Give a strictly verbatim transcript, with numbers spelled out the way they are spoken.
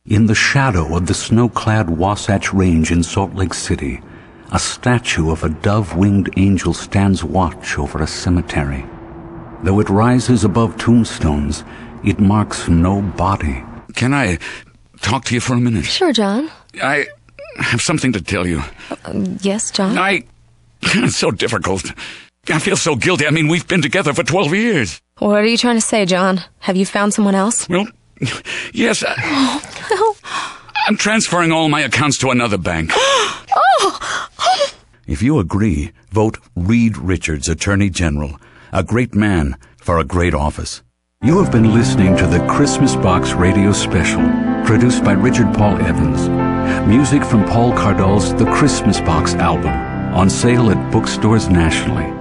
In the shadow of the snow-clad Wasatch Range in Salt Lake City, a statue of a dove-winged angel stands watch over a cemetery. Though it rises above tombstones, it marks no body. Can I talk to you for a minute? Sure, John. I have something to tell you. Uh, yes, John? I... It's so difficult. I feel so guilty. I mean, we've been together for twelve years. What are you trying to say, John? Have you found someone else? Well, yes. I, oh, no. I'm transferring all my accounts to another bank. oh. If you agree, vote Reed Richards, Attorney General. A great man for a great office. You have been listening to the Christmas Box Radio Special, produced by Richard Paul Evans. Music from Paul Cardall's The Christmas Box album, on sale at bookstores nationally.